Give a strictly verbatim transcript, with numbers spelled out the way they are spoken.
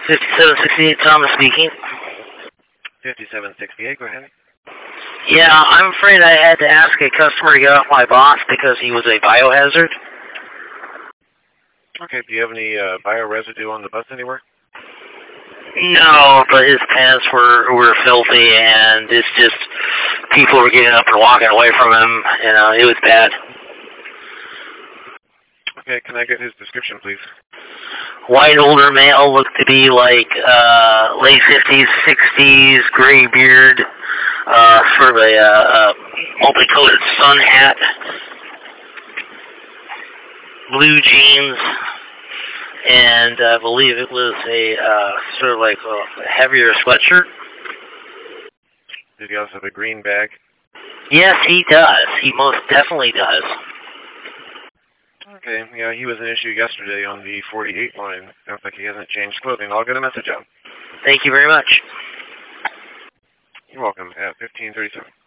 fifty-seven sixty-eight, Thomas speaking. fifty-seven sixty-eight, go ahead. Yeah, I'm afraid I had to ask a customer to get off my boss because he was a biohazard. Okay, do you have any uh, bioresidue on the bus anywhere? No, but his pants were were filthy, and it's just people were getting up and walking away from him. You know, it was bad. Okay, can I get his description, please? White older male, looked to be like uh, late fifties, sixties, gray beard, uh, sort of a uh, multicolored sun hat, blue jeans, and I believe it was a uh, sort of like a heavier sweatshirt. Did he also have a green bag? Yes, he does. He most definitely does. Okay, yeah, he was an issue yesterday on the forty-eight line. Sounds like he hasn't changed clothing. I'll get a message out. Thank you very much. You're welcome. At fifteen thirty-seven.